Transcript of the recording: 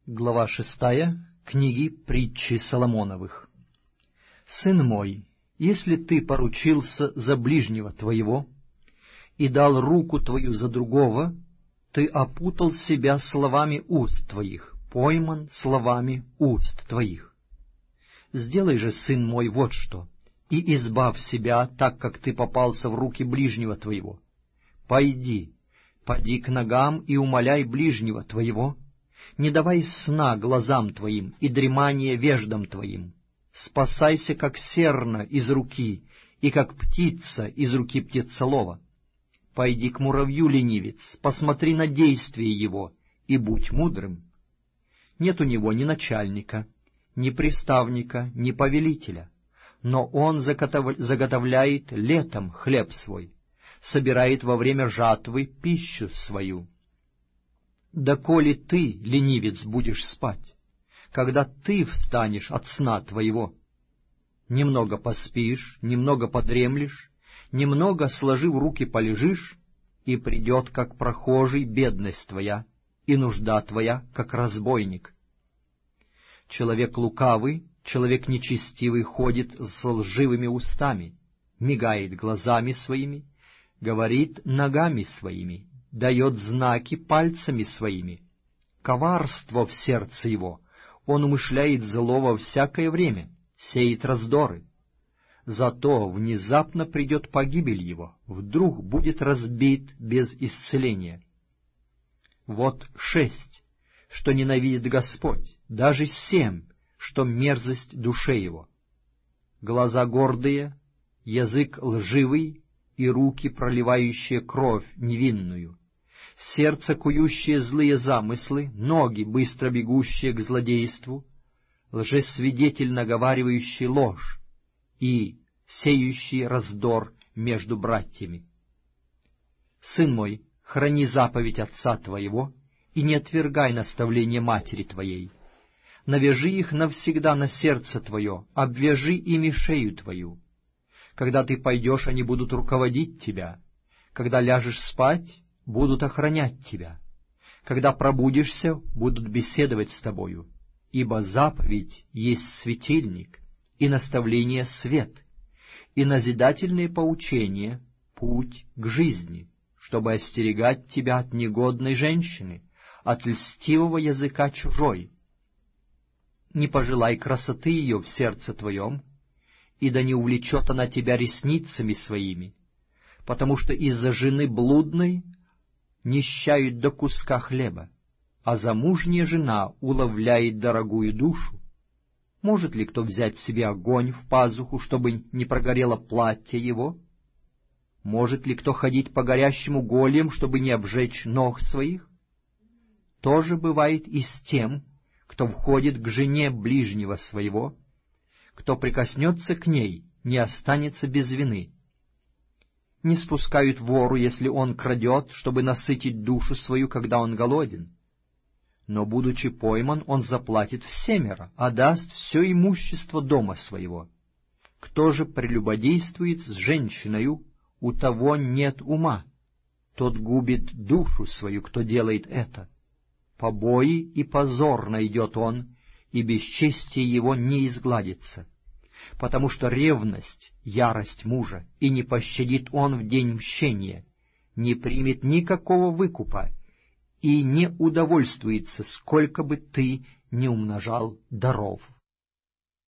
Глава 6 книги Притчи Соломоновых. «Сын мой, если ты поручился за ближнего твоего и дал руку твою за другого, ты опутал себя словами уст твоих, пойман словами уст твоих. Сделай же, сын мой, вот что, и избавь себя, так как ты попался в руки ближнего твоего. Поди к ногам и умоляй ближнего твоего, не давай сна глазам твоим и дремания веждам твоим. Спасайся, как серна из руки, и как птица из руки птицелова. Пойди к муравью, ленивец, посмотри на действие его, и будь мудрым. Нет у него ни начальника, ни приставника, ни повелителя, но он заготовляет летом хлеб свой, собирает во время жатвы пищу свою. Доколе ты, ленивец, будешь спать, когда ты встанешь от сна твоего? Немного поспишь, немного подремлешь, немного, сложив руки, полежишь, и придет, как прохожий, бедность твоя, и нужда твоя, как разбойник. Человек лукавый, человек нечестивый ходит с лживыми устами, мигает глазами своими, говорит ногами своими, дает знаки пальцами своими. Коварство в сердце его, он умышляет зло во всякое время, сеет раздоры. Зато внезапно придет погибель его, вдруг будет разбит без исцеления. Вот 6, что ненавидит Господь, даже 7, что мерзость душе его. Глаза гордые, язык лживый и руки, проливающие кровь невинную, сердце, кующее злые замыслы, ноги, быстро бегущие к злодейству, лжесвидетель, наговаривающий ложь, и сеющий раздор между братьями. Сын мой, храни заповедь отца твоего и не отвергай наставление матери твоей. Навяжи их навсегда на сердце твое, обвяжи ими шею твою. Когда ты пойдешь, они будут руководить тебя. Когда ляжешь спать, будут охранять тебя. Когда пробудишься, будут беседовать с тобою. Ибо заповедь есть светильник, и наставление — свет, и назидательные поучения — путь к жизни, чтобы остерегать тебя от негодной женщины, от льстивого языка чужой. Не пожелай красоты ее в сердце твоем, и да не увлечет она тебя ресницами своими, потому что из-за жены блудной нищают до куска хлеба, а замужняя жена уловляет дорогую душу. Может ли кто взять себе огонь в пазуху, чтобы не прогорело платье его? Может ли кто ходить по горящему голем, чтобы не обжечь ног своих? То же бывает и с тем, кто входит к жене ближнего своего, кто прикоснется к ней, не останется без вины. Не спускают вору, если он крадет, чтобы насытить душу свою, когда он голоден. Но, будучи пойман, он заплатит всемеро, а даст все имущество дома своего. Кто же прелюбодействует с женщиною, у того нет ума. Тот губит душу свою, кто делает это. Побои и позор найдет он, и бесчестие его не изгладится. Потому что ревность — ярость мужа, и не пощадит он в день мщения, не примет никакого выкупа, и не удовольствуется, сколько бы ты ни умножал даров.